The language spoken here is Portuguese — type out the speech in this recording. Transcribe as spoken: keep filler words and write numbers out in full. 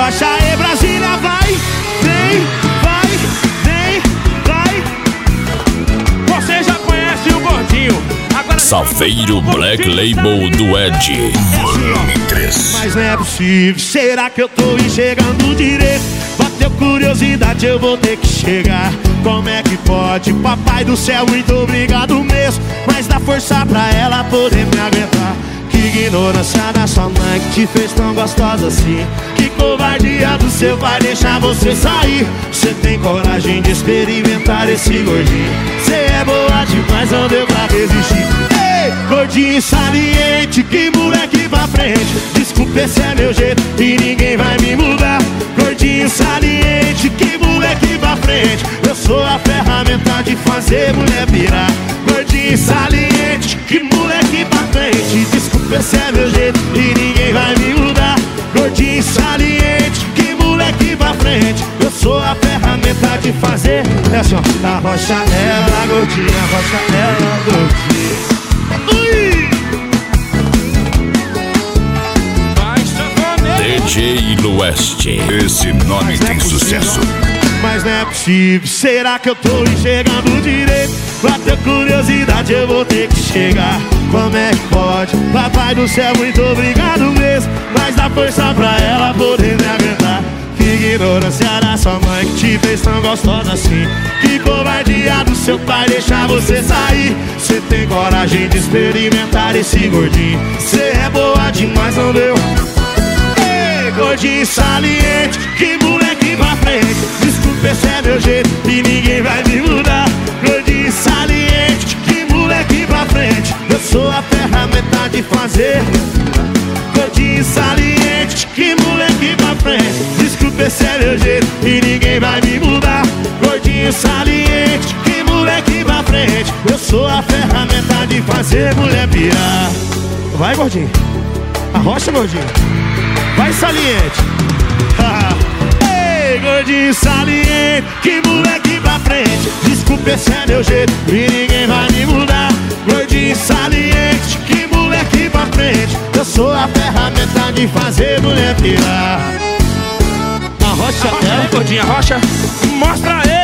rocha e Brasília. Vai, vem, vai, vem, vai. Você já conhece o gordinho. Agora Safeiro Black Label do Ed. Volume três. Mas não é possível, será que eu tô enxergando direito? Bateu curiosidade, eu vou ter que chegar. Como é que pode? Papai do céu, muito obrigado mesmo. Mas dá força pra ela poder me aguentar. Que ignorância da sua mãe que te fez tão gostosa assim. Que covardia do seu pai deixar você sair. Você tem coragem de experimentar esse gordinho. Você é boa demais, não deu pra resistir. Ei, gordinho saliente, que moleque pra frente. Desculpa, esse é meu jeito e ninguém vai me mudar. Gordinho saliente, que moleque pra frente. Eu sou a ferramenta de fazer mulher virar. Gordinho saliente, que moleque pra frente. Desculpa, esse é meu jeito e ninguém vai me mudar. Gordinho saliente, que moleque pra frente. Eu sou a ferramenta de fazer. É assim, ó. A rocha ela, gordinha, a rocha ela, gordinha. Ui! D J Lueste. Esse nome tem é sucesso. Mas não é possível, será que eu tô enxergando direito? Bateu curiosidade, eu vou ter que chegar. Como é que pode? Papai do céu, muito obrigado mesmo. Mas dá força pra ela poder me aguentar. Que ignorância da sua mãe que te fez tão gostosa assim. Que covardia do seu pai deixar você sair. Você tem coragem de experimentar esse gordinho. Você é boa demais, não deu? Ei, gordinho saliente, que moleque pra frente. Desculpa, esse é meu jeito e ninguém vai me mudar. Gordinho saliente, que moleque pra frente. Eu sou a ferramenta de fazer. Gordinho saliente, que moleque pra frente. Desculpa, esse é meu jeito e ninguém vai me mudar. Gordinho saliente, que moleque pra frente. Eu sou a ferramenta de fazer mulher pirar. Vai, gordinho. Arrocha, gordinho. Vai, saliente. Ei, gordinho saliente, que moleque pra frente. Desculpa, esse é meu jeito e ninguém vai me mudar. Gordinho saliente, que moleque pra frente. Eu sou a ferramenta de fazer mulher pirar. Arrocha, arrocha, é, gordinha, arrocha. Mostra ele.